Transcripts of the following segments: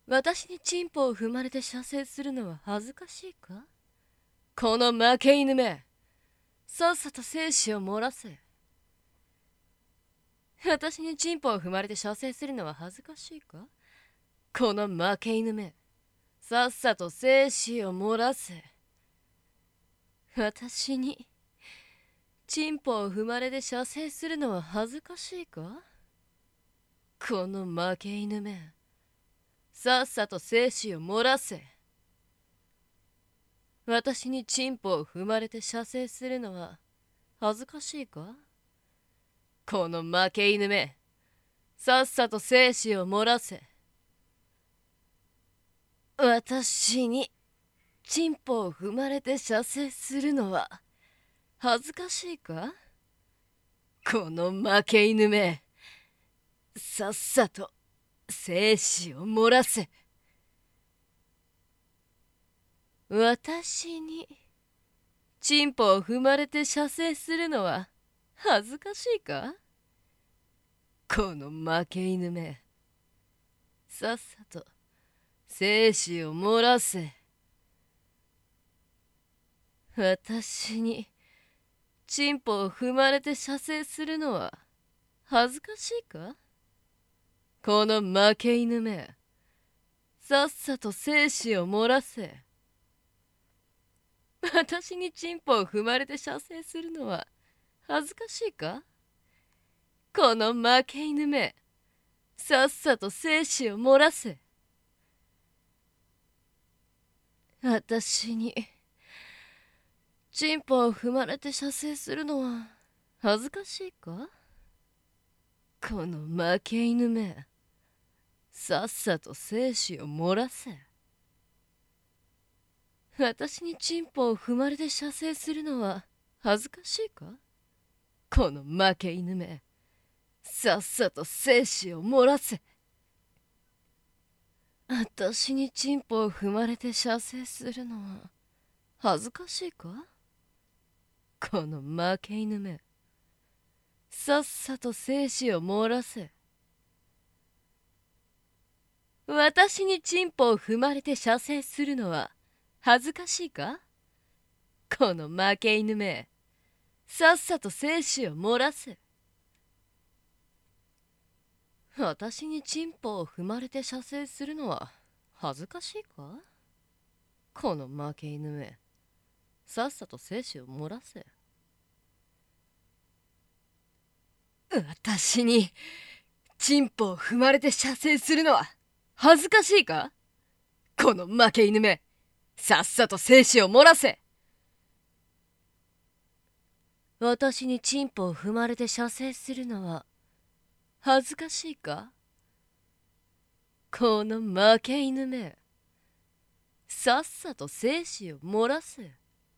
私にチンポを踏まれて射精するのは恥ずかしいか？この負け犬め、さっさと精子を漏らせ。私にチンポを踏まれて射精するのは恥ずかしいか？この負け犬め、さっさと精子を漏らせ。私にチンポを踏まれて射精するのは恥ずかしいか？この負け犬め、さっさと精子を漏らせ。私にチンポを踏まれて射精するのは恥ずかしいか？この負け犬め、さっさと精子を漏らせ。私にチンポを踏まれて射精するのは恥ずかしいか？この負け犬め、さっさと精子を漏らせ。私にチンポを踏まれて射精するのは恥ずかしいか？この負け犬め、さっさと精子を漏らせ。私にチンポを踏まれて射精するのは恥ずかしいか？この負け犬め、さっさと精子を漏らせ。私にチンポを踏まれて射精するのは恥ずかしいか？この負け犬め、さっさと精子を漏らせ。私にチンポを踏まれて射精するのは恥ずかしいか？この負け犬め、さっさと精子を漏らせ。私にチンポを踏まれて射精するのは恥ずかしいか？この負け犬め、さっさと精子を漏らせ。私にチンポを踏まれて射精するのは恥ずかしいか？この負け犬め、さっさと精子を漏らせ。私にチンポを踏まれて射精するのは恥ずかしいか？この負け犬め、さっさと精子を漏らせ。私にチンポを踏まれて射精するのは恥ずかしいか？この負け犬め、さっさと精子を漏らせ。私にチンポを踏まれて射精するのは恥ずかしいか？この負け犬め、さっさと精子を漏らせ。私にチンポを踏まれて射精するのは恥ずかしいか？この負け犬め、さっさと精子を漏らせ。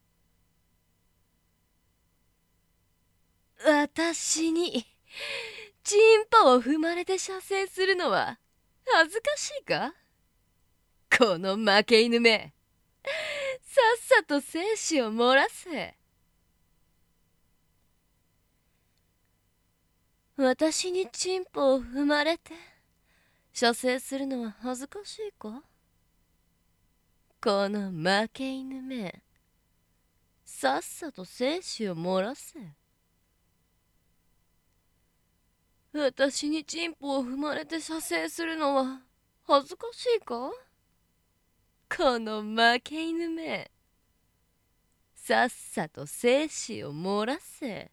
私にチンポを踏まれて射精するのは恥ずかしいか？この負け犬め、さっさと精子を漏らせ。私にチンポを踏まれて射精するのは恥ずかしいか？この負け犬め、さっさと精子を漏らせ。私にチンポを踏まれて射精するのは恥ずかしいか？この負け犬め、さっさと精子を漏らせ。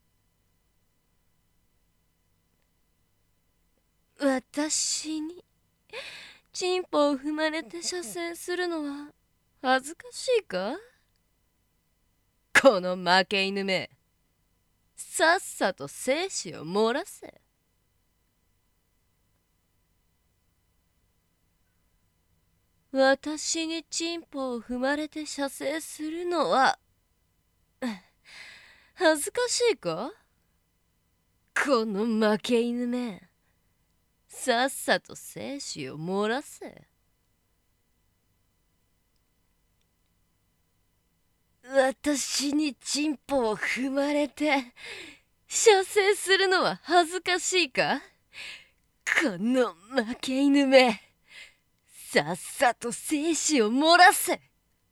私にチンポを踏まれて射精するのは恥ずかしいか？この負け犬め、さっさと精子を漏らせ。私にチンポを踏まれて射精するのは恥ずかしいか？この負け犬め、さっさと精子を漏らせ。私にチンポを踏まれて射精するのは恥ずかしいか？この負け犬め、 さっさと精子を漏らせ。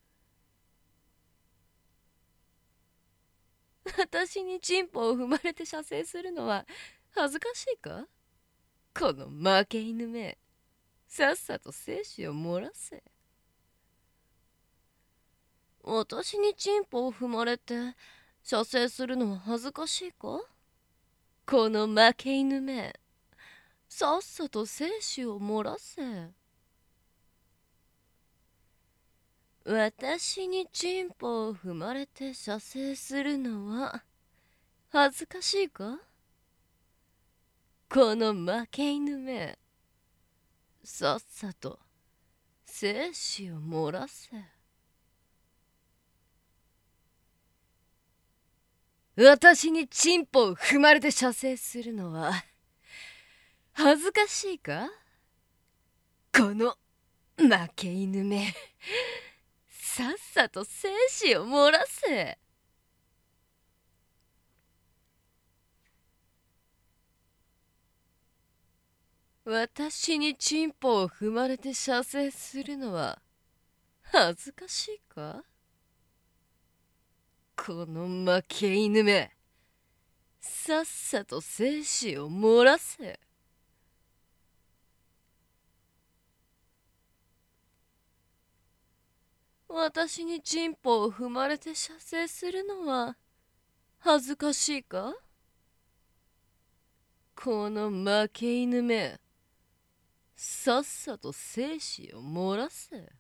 私にチンポを踏まれて射精するのは恥ずかしいか？この負け犬め、さっさと精子を漏らせ。私にチンポを踏まれて射精するのは恥ずかしいか？この負け犬め、さっさと精子を漏らせ。私にチンポを踏まれて射精するのは恥ずかしいか？この負け犬め、さっさと精子を漏らせ。私にチンポを踏まれて射精するのは恥ずかしいか？この負け犬め、さっさと精子を漏らせ。私にチンポを踏まれて射精するのは恥ずかしいか？この負け犬め、さっさと精子を漏らせ。私にチンポを踏まれて射精するのは恥ずかしいか？この負け犬め、さっさと精子を漏らせ。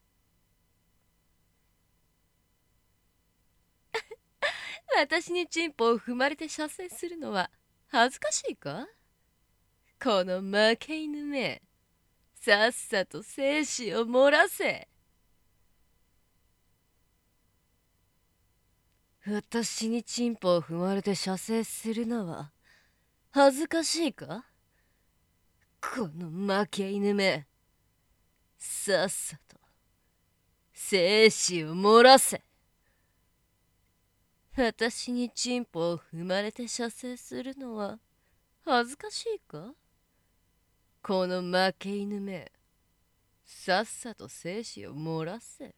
私にチンポを踏まれて射精するのは恥ずかしいか？この負け犬め、さっさと精子を漏らせ。私にチンポを踏まれて射精するのは恥ずかしいか？この負け犬め、さっさと精子を漏らせ。私にチンポを踏まれて射精するのは恥ずかしいか？この負け犬め、さっさと精子を漏らせ。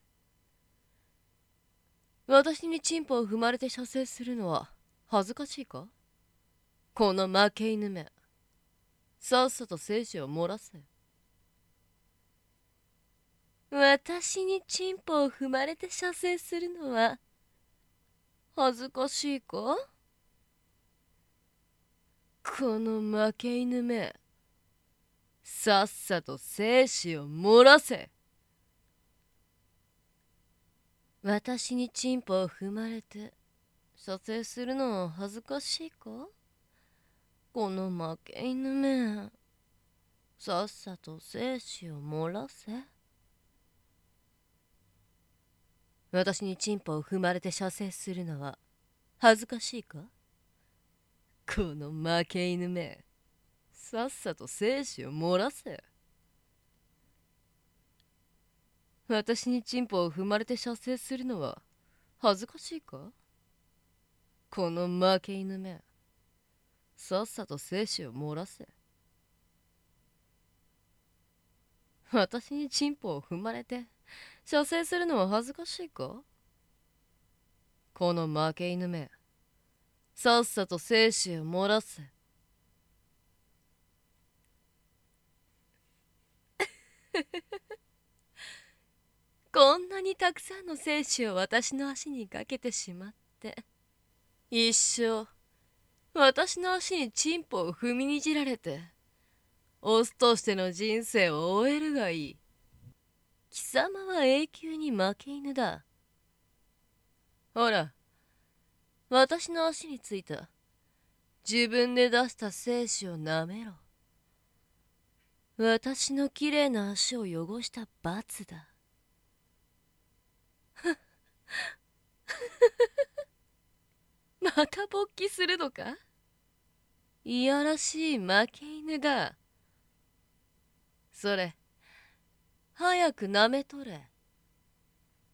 私にチンポを踏まれて射精するのは恥ずかしいか？この負け犬め、さっさと精子を漏らせ。私にチンポを踏まれて射精するのは恥ずかしいか？この負け犬め、さっさと精子を漏らせ。私にチンポを踏まれて射精するのは恥ずかしいか？この負け犬め、さっさと精子を漏らせ。私にチンポを踏まれて射精するのは恥ずかしいか？この負け犬め、さっさと精子を漏らせ。私にチンポを踏まれて射精するのは恥ずかしいか？この負け犬め、さっさと精子を漏らせ。私にチンポを踏まれて射精するのは恥ずかしいか？この負け犬め、さっさと精子を漏らせ。こんなにたくさんの精子を私の足にかけてしまって、一生私の足にチンポを踏みにじられてオスとしての人生を終えるがいい。貴様は永久に負け犬だ。ほら、私の足についた自分で出した精子をなめろ。私のきれいな足を汚した罰だ。また勃起するのか？いやらしい負け犬だ。それ、早くなめとれ。